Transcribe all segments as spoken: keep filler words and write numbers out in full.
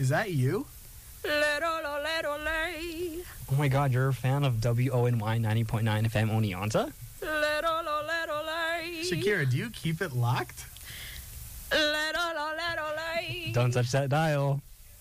Is that you? Oh my God, you're a fan of W O N Y ninety point nine F M Oneonta? Shakira, do you keep it locked? Don't touch that dial.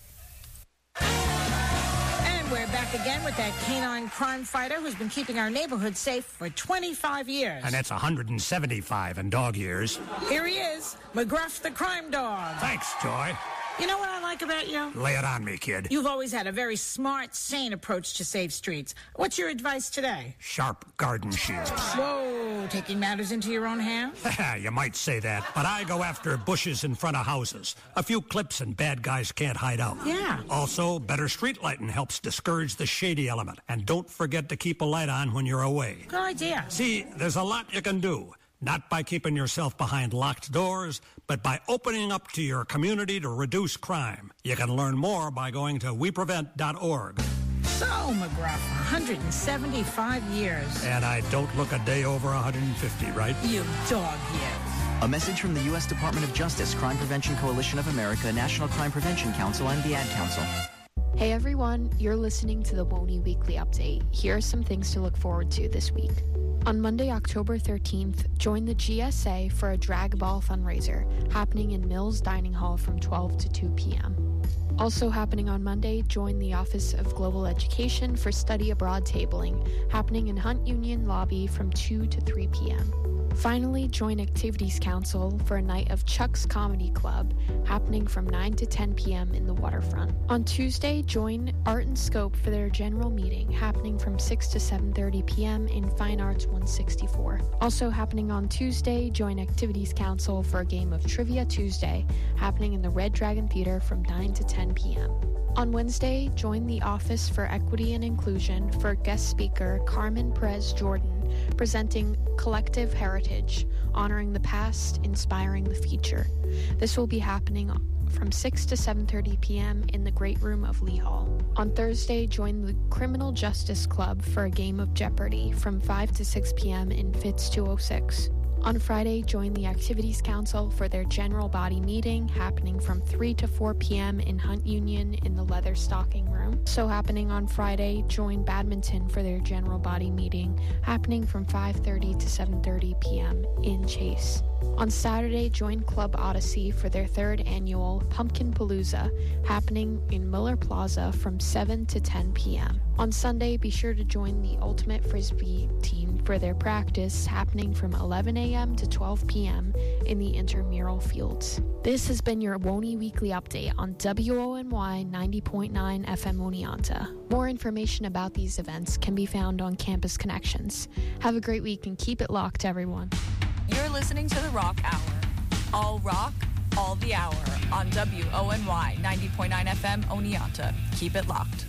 And we're back again with that canine crime fighter who's been keeping our neighborhood safe for twenty-five years. And that's one hundred seventy-five in dog years. Here he is, McGruff the crime dog. Thanks, Joy. You know what I like about you? Lay it on me, kid. You've always had a very smart, sane approach to save streets. What's your advice today? Sharp garden shears. Whoa, taking matters into your own hands? You might say that, but I go after bushes in front of houses. A few clips and bad guys can't hide out. Yeah. Also, better street lighting helps discourage the shady element. And don't forget to keep a light on when you're away. Good idea. See, there's a lot you can do. Not by keeping yourself behind locked doors, but by opening up to your community to reduce crime. You can learn more by going to we prevent dot org. So, McGruff, one hundred seventy-five years. And I don't look a day over one hundred fifty, right? You dog, you. A message from the U S Department of Justice, Crime Prevention Coalition of America, National Crime Prevention Council, and the Ad Council. Hey everyone, you're listening to the W O N Y Weekly Update. Here are some things to look forward to this week. On Monday, October thirteenth, join the G S A for a drag ball fundraiser happening in Mills Dining Hall from twelve to two p.m. Also happening on Monday, join the Office of Global Education for study abroad tabling happening in Hunt Union Lobby from two to three p.m. Finally, join Activities Council for a night of Chuck's Comedy Club happening from nine to ten p.m. in the waterfront. On Tuesday, join Art and Scope for their general meeting happening from six to seven thirty p.m. in Fine Arts one sixty-four. Also happening on Tuesday, join Activities Council for a game of Trivia Tuesday happening in the Red Dragon Theater from nine to ten p.m. On Wednesday, join the Office for Equity and Inclusion for guest speaker Carmen Perez Jordan presenting Collective Heritage, honoring the past, inspiring the future. This will be happening from six to seven thirty p.m. in the Great Room of Lee Hall. On Thursday, join the Criminal Justice Club for a game of Jeopardy from five to six p.m. in Fitz two oh six. On Friday, join the Activities Council for their general body meeting happening from three to four p.m. in Hunt Union in the Leather Stocking Room. So happening on Friday, join Badminton for their general body meeting happening from five thirty to seven thirty p.m. in Chase. On Saturday, join Club Odyssey for their third annual Pumpkin Palooza happening in Miller Plaza from seven to ten p.m. On Sunday, be sure to join the Ultimate Frisbee team for their practice happening from eleven a.m. to twelve p.m. in the intramural fields. This has been your W O N Y Weekly Update on W O N Y ninety point nine F M Oneonta. More information about these events can be found on Campus Connections. Have a great week and keep it locked, everyone. You're listening to the Rock Hour. All rock, all the hour on W O N Y ninety point nine F M Oneonta. Keep it locked.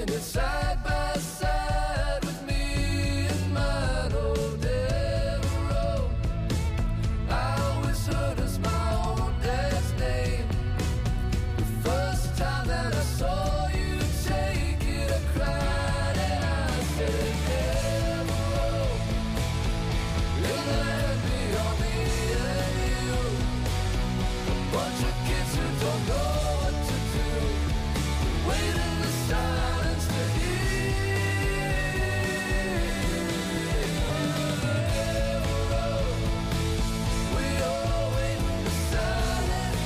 standing side by side with me in mine old devil road. I always heard as my old dad's name. The first time that I saw you take it, I cried and I said, devil road, in the land beyond me and you. A bunch of kids who don't know what to do, wait in the silence to hear. Devil road, we all wait in the silence.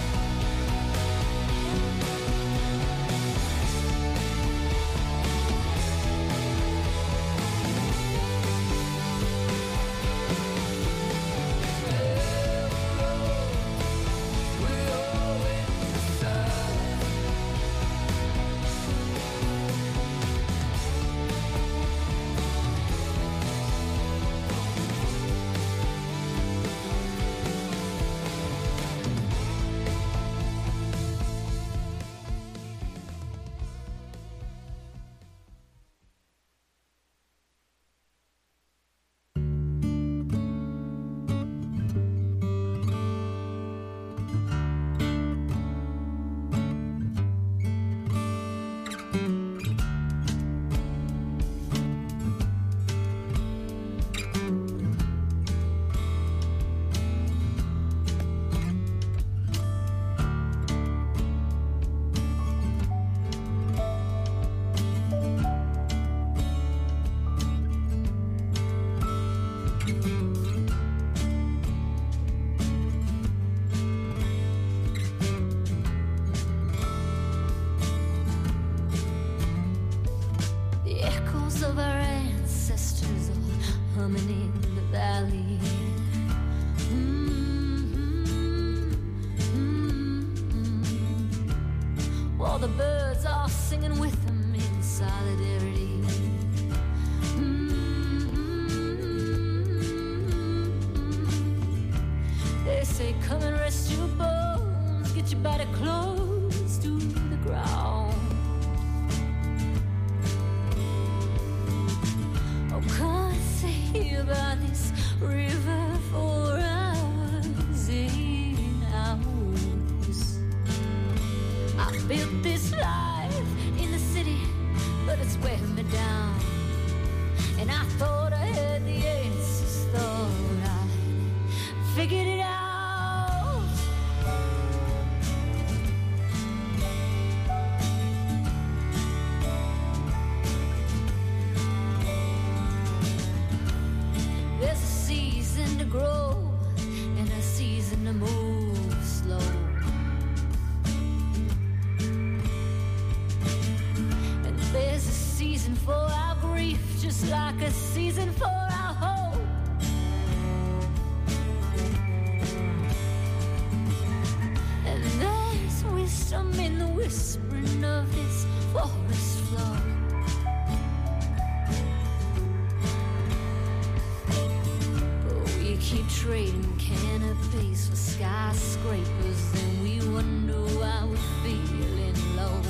The echoes of our ancestors all humming in the valley. Mm-hmm, mm-hmm. While the birds are singing with them in solidarity. Mm-hmm. They say, come and rest your bones, get your body close to the ground. Oh, can't say about this river for hours in hours. I built this life in the city, but it's wearing me down. And I thought I had the answers, thought I figured it out. There's a season to grow and a season to move slow. And there's a season for our grief, just like a season for our hope. And there's wisdom in the whispering of this forest floor. Keep trading canopies for skyscrapers, then we wonder why we're feeling low.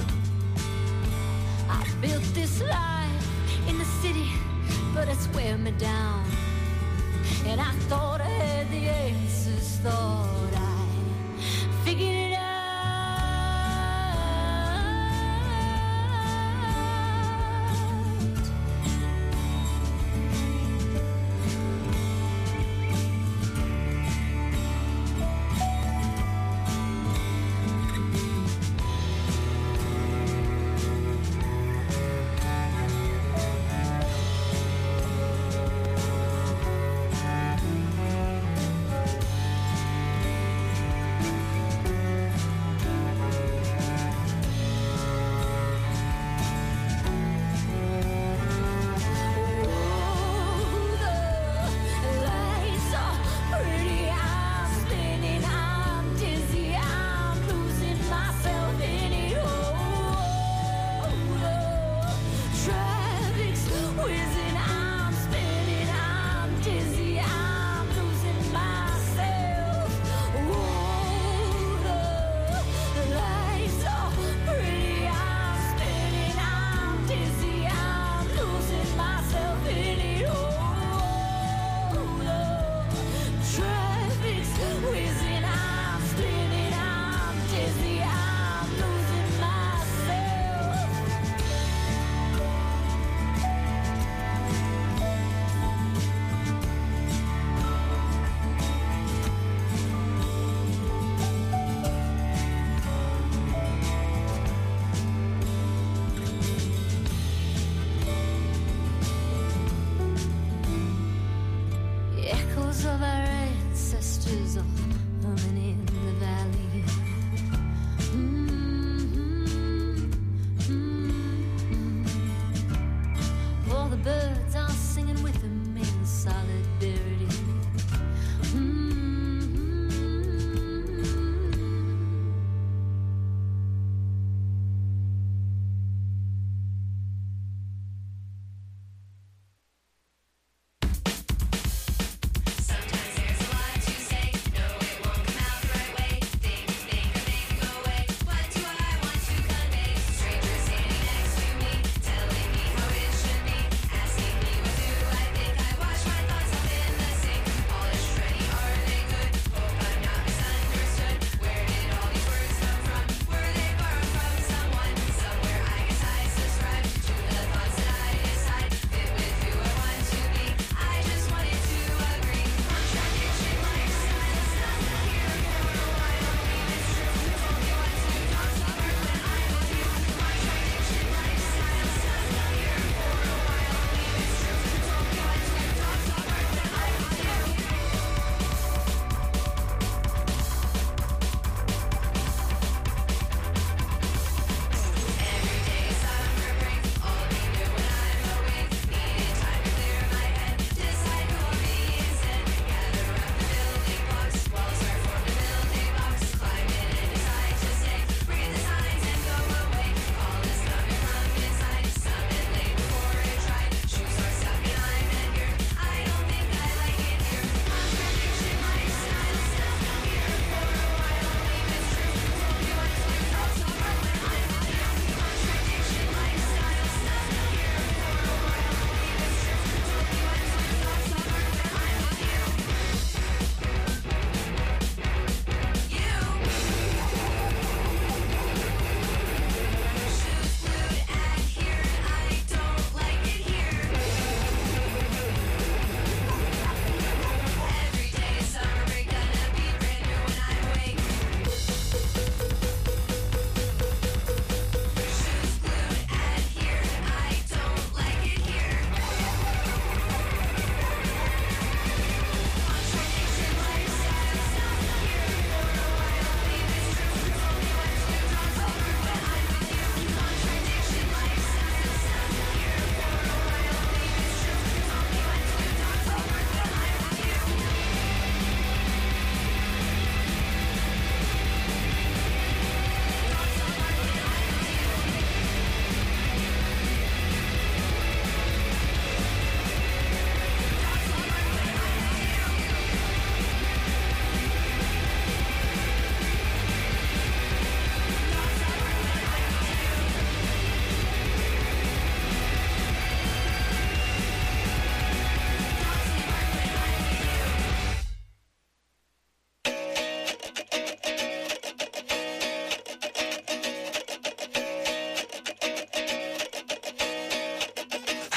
I built this life in the city, but it's wearing me down. And I thought I had the answers, thought I figured it out.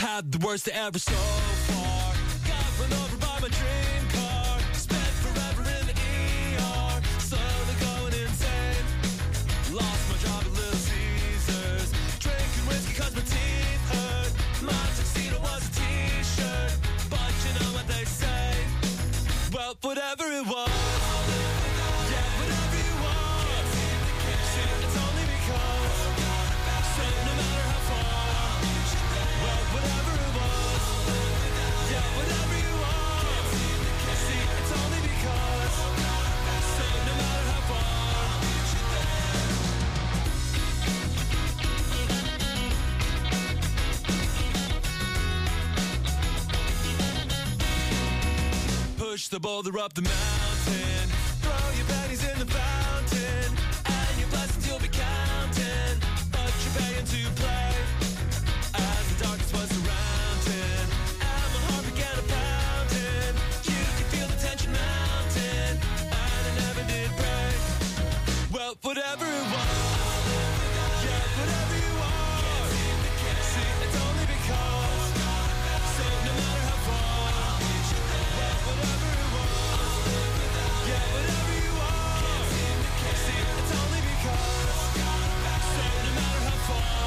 Had the worst ever so far. Got run over by my dream car. Spent forever in the E R. Slowly going insane. Lost my job at Little Caesars. Drinking whiskey cause my teeth hurt. My tuxedo was a t-shirt. But you know what they say. Well, whatever it was. Yeah, whatever you want. See, it's only because. So no matter how far. Well, whatever it was. Yeah, whatever you want. See, it's only because. So no matter how far. Push the boulder up the mountain. Throw your pennies in the fountain. And your blessings you'll be counting. But you're paying to play. As the darkness was surrounding. And my heart began to pounding. You could feel the tension mounting. And I never did break. Well, whatever it was. Yeah, whatever you are. See, it's only because. So no matter how far. Well, whatever it was. Yeah, whatever you are. See, it's only because. So no matter how far.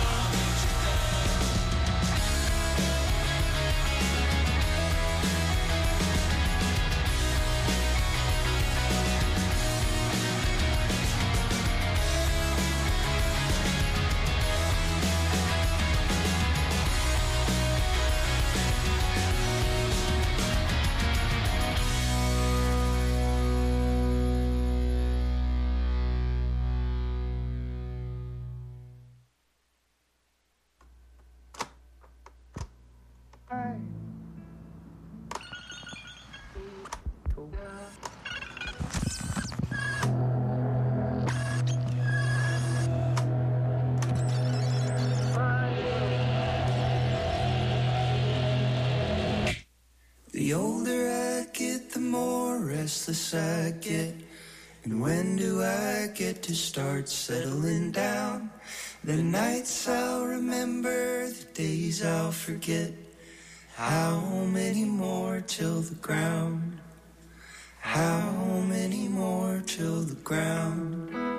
The older I get, the more restless I get. And when do I get to start settling down? The nights I'll remember, the days I'll forget. How many more till the ground? How many more till the ground?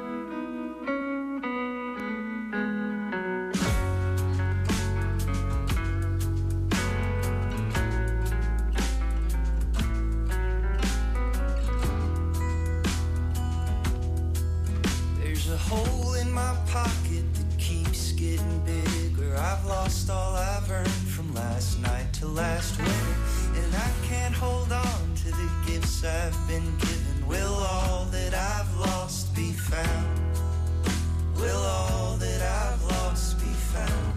There's a hole in my pocket that keeps getting bigger. I've lost all I've earned from last night to last winter. And I can't hold on to the gifts I've been given. Will all that I've lost be found? Will all that I've lost be found?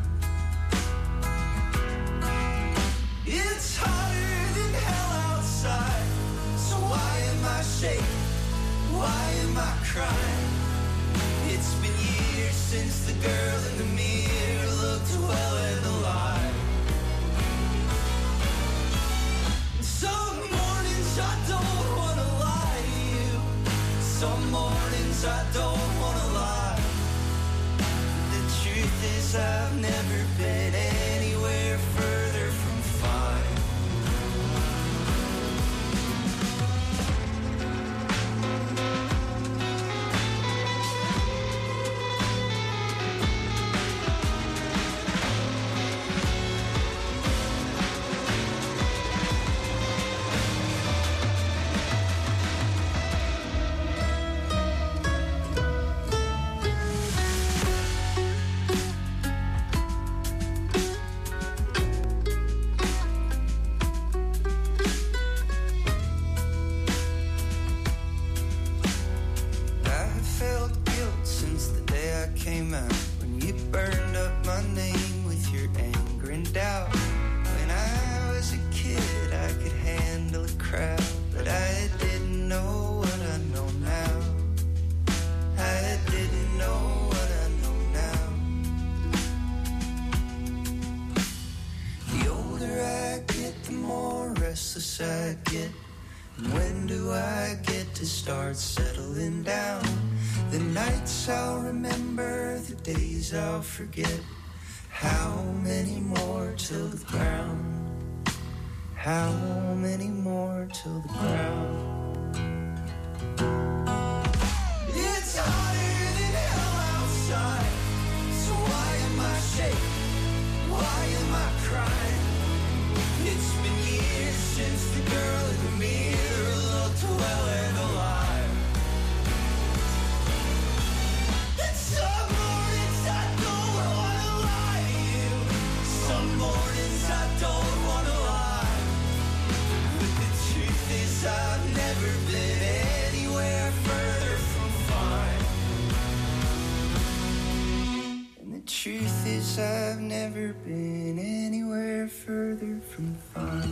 It's hotter than hell outside. So why am I shaking? Why am I crying? It's been years since the girl in the mirror looked well in the light. Some mornings I don't wanna lie to you. Some mornings I don't wanna lie. The truth is I've never been anywhere further from fine. I felt guilt since the day I came out. When you burned up my name with your anger and doubt. When I was a kid I could handle a crowd. But I didn't know what I know now. I didn't know what I know now. The older I get, the more restless I get. And when do I get to start settling down? The nights I'll remember, the days I'll forget. How many more till the ground? how many more till the ground? It's hotter than hell outside, so why am I shaking? Why am I crying? It's been years since the girl in the mirror looked well and alive. And some mornings I don't wanna lie to you, some mornings I don't wanna lie. But the truth is I've never been anywhere further from fine. And the truth is I've never been anywhere further from fine.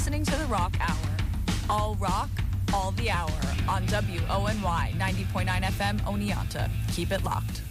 listening to the Rock Hour. All rock, all the hour on W O N Y ninety point nine F M Oneonta. Keep it locked.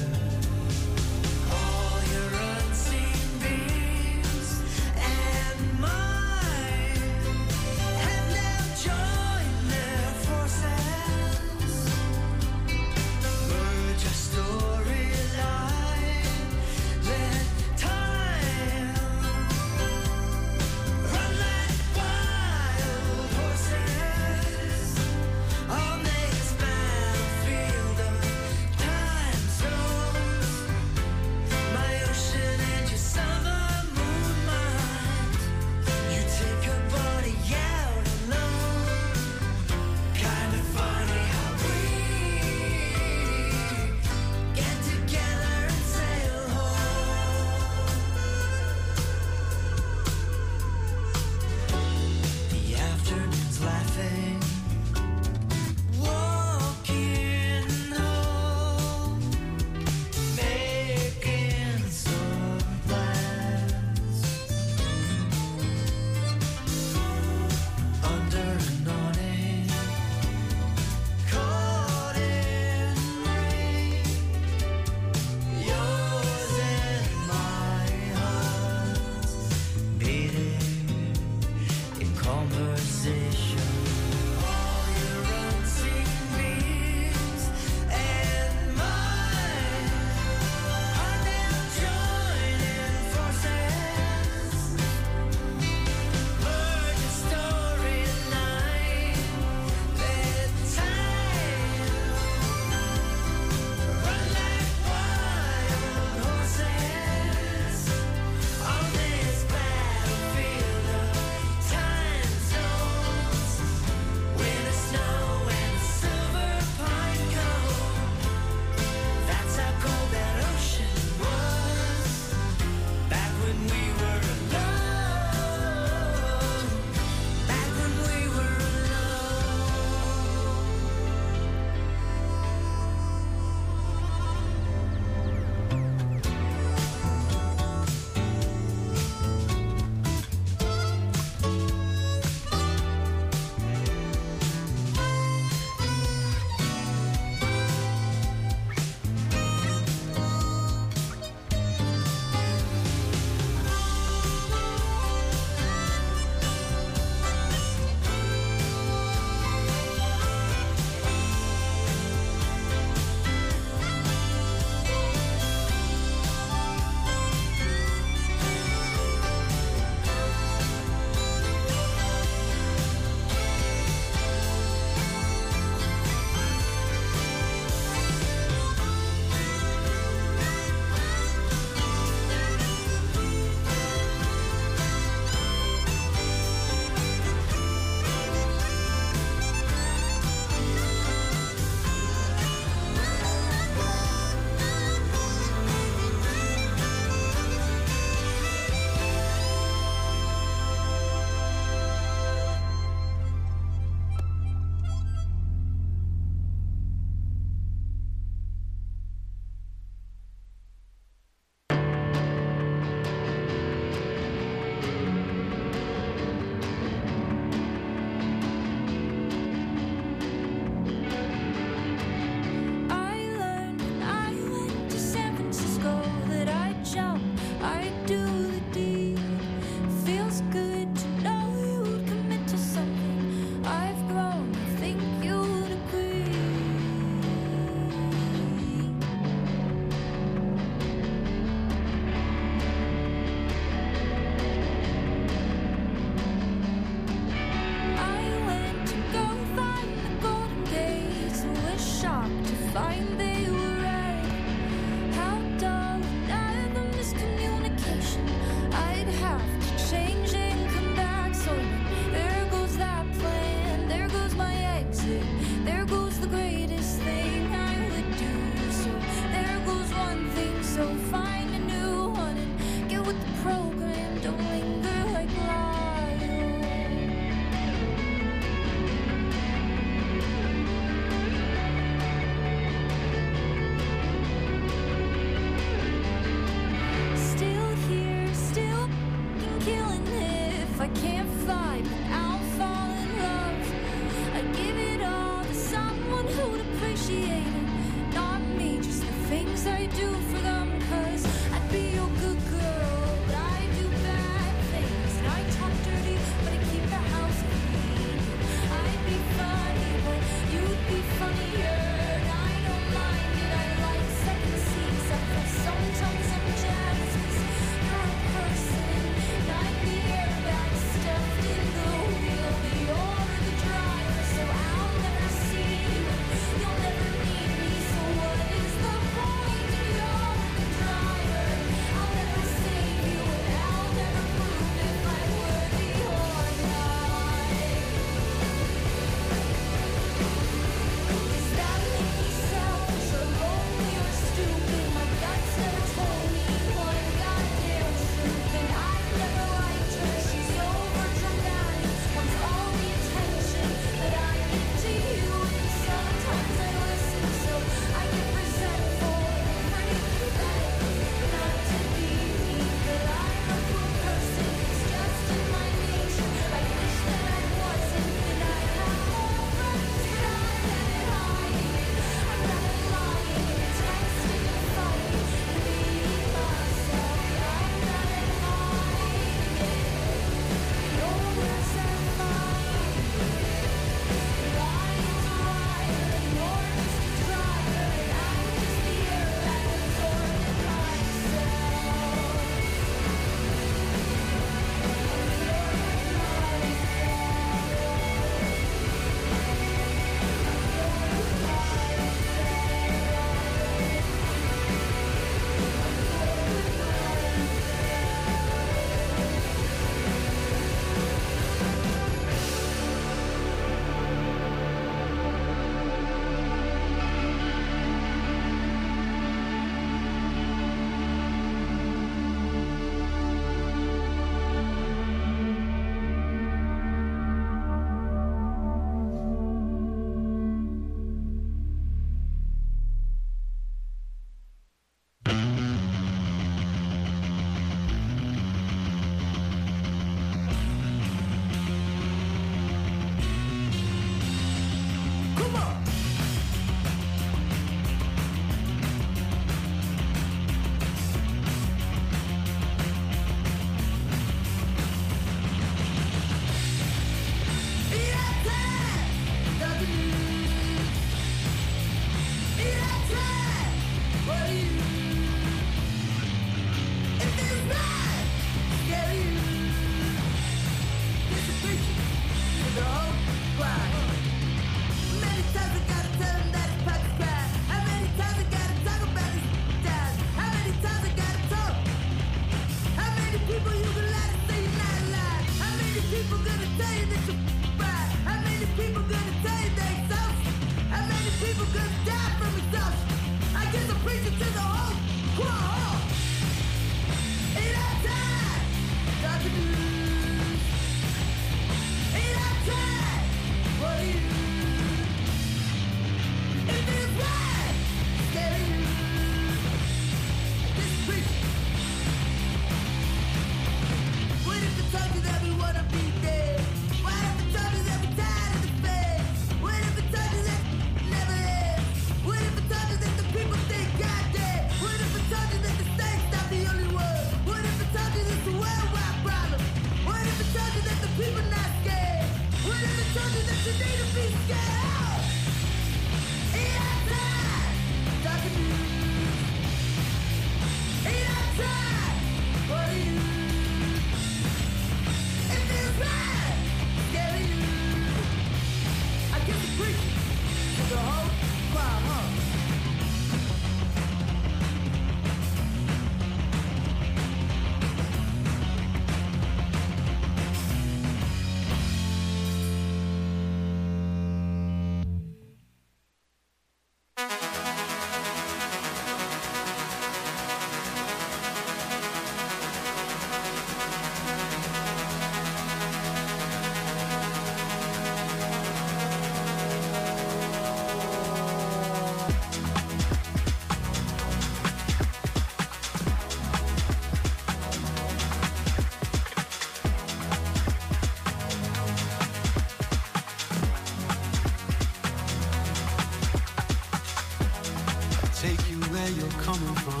coming from.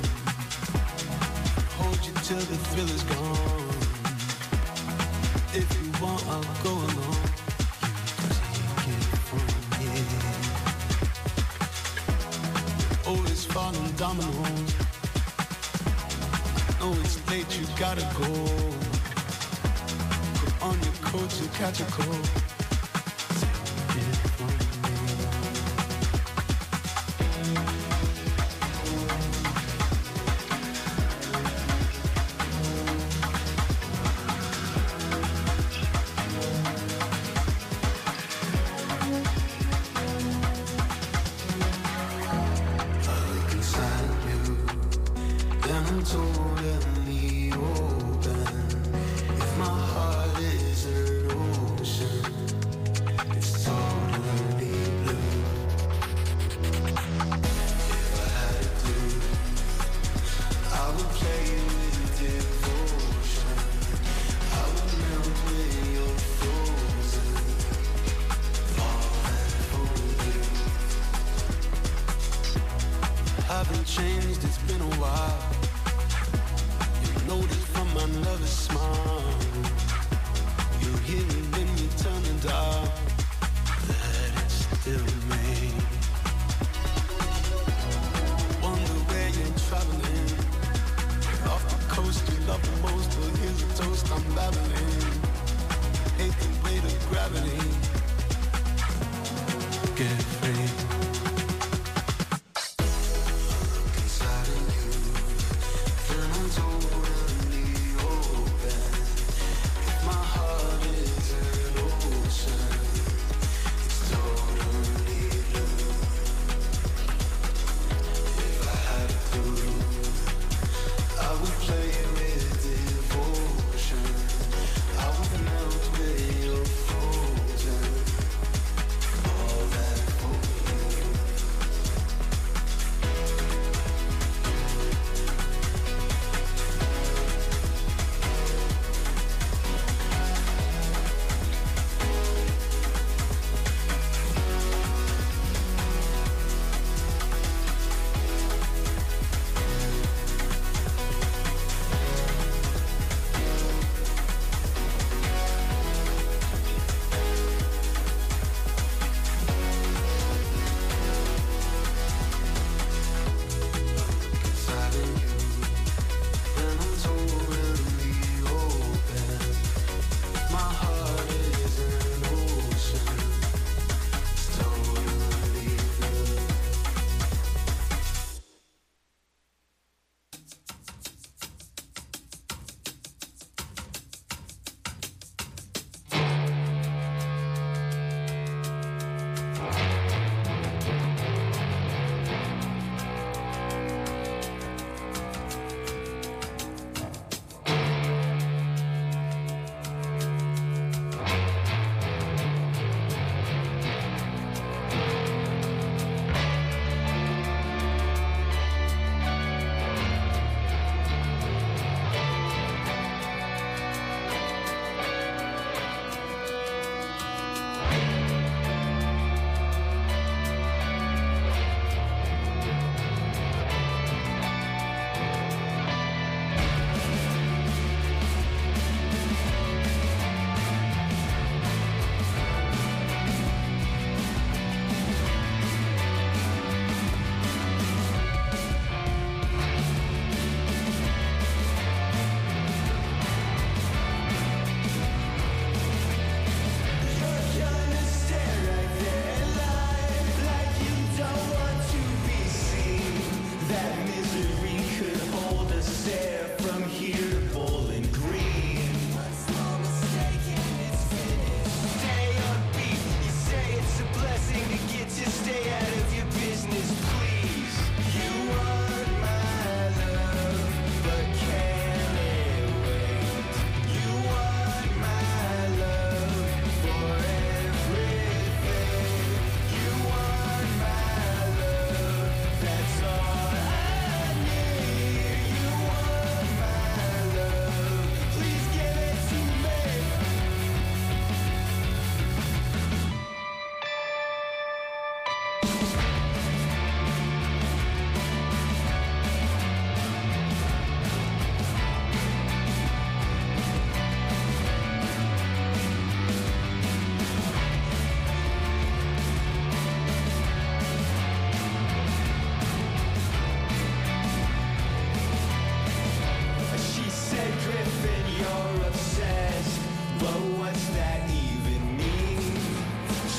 Hold you till the thrill is gone. If you want, I'll go along. You take it from here. Always falling dominoes. Know it's late, you gotta go. Put on your coat to catch a cold. All that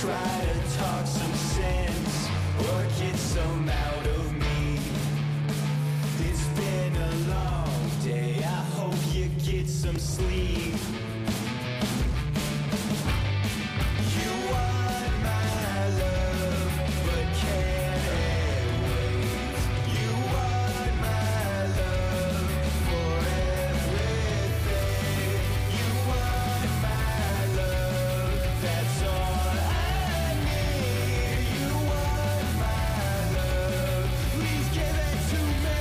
try to talk some sense or get some out of me. It's been a long day, I hope you get some sleep. You want my love, but can't it wait? You want my love for everything. You want my love, that's all I need. You want my love, please give it to me.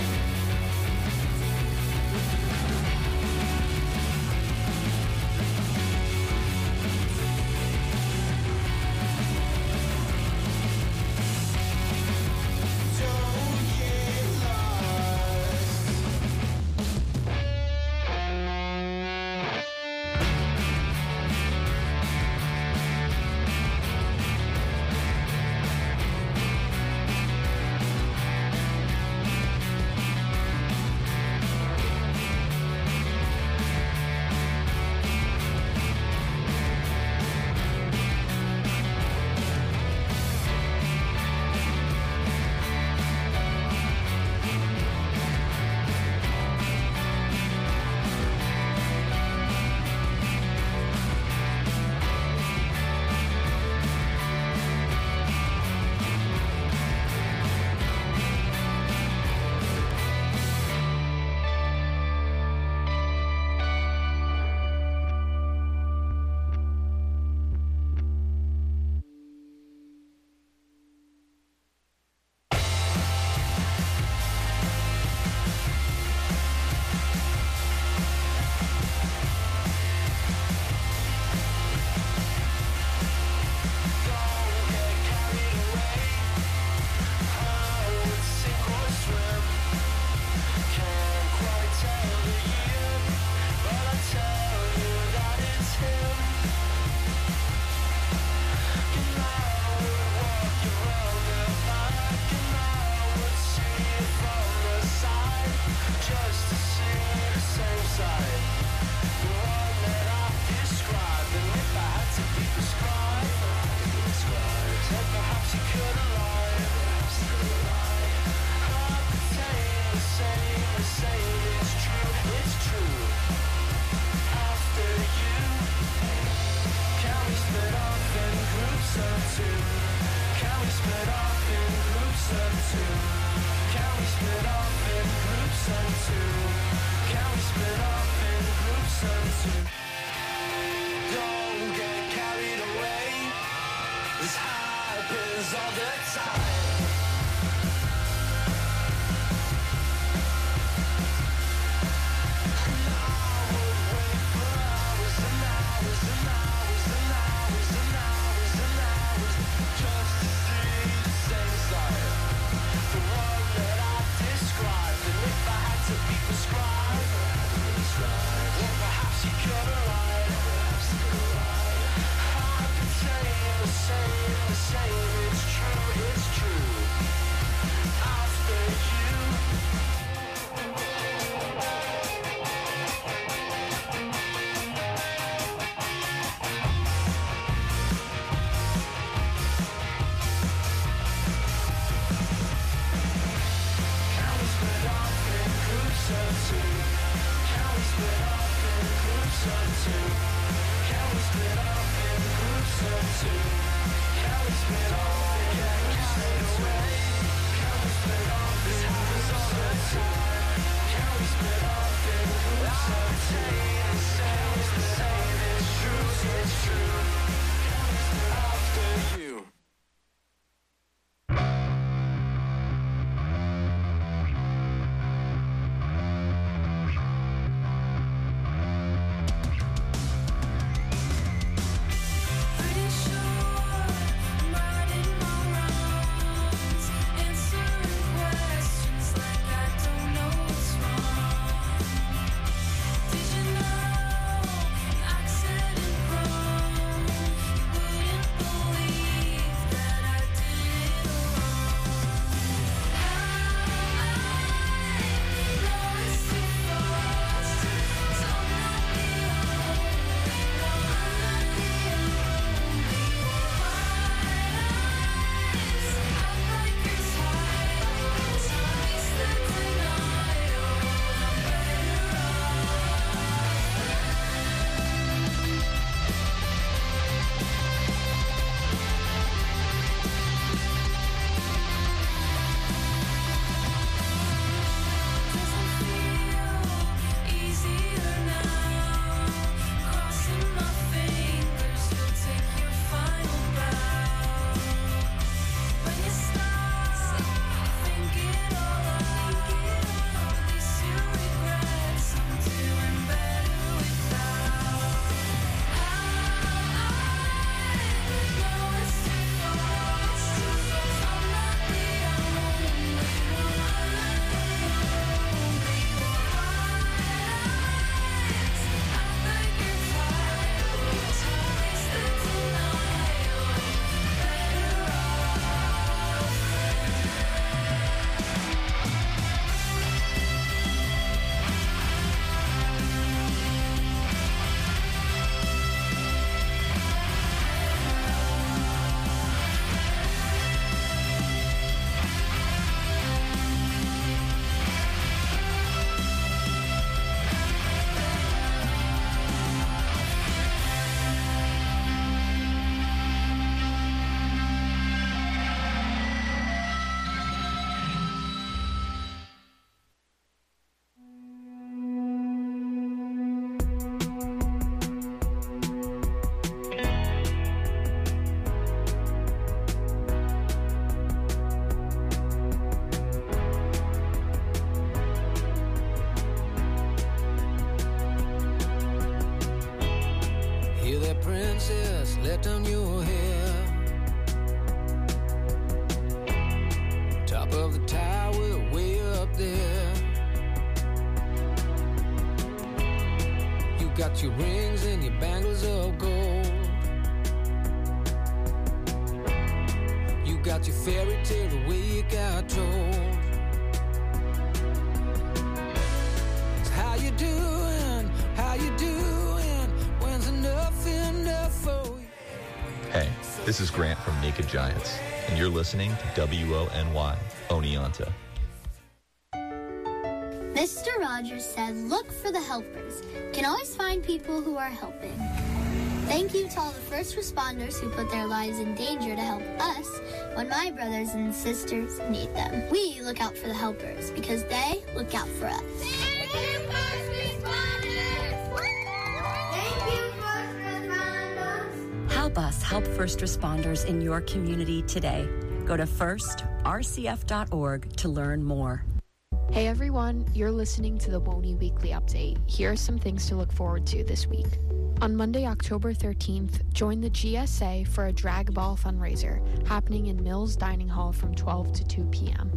Don't get lost. Don't get carried away. This happens all the time. Can we split off in groups of two? got your rings and your bangles of gold. You got your fairy tale the way you got told. How you doing? How you doing? When's enough enough for you? Hey, this is Grant from Naked Giants, and you're listening to W O N Y, Oneonta. Mister Rogers said, look for the helpers. You can always find people who are helping. Thank you to all the first responders who put their lives in danger to help us when my brothers and sisters need them. We look out for the helpers because they look out for us. Thank you, first responders! Thank you, first responders! Help us help first responders in your community today. Go to first r c f dot org to learn more. Hey everyone, you're listening to the Woney Weekly Update. Here are some things to look forward to this week. On Monday, October thirteenth, join the G S A for a drag ball fundraiser happening in Mills Dining Hall from twelve to two p.m.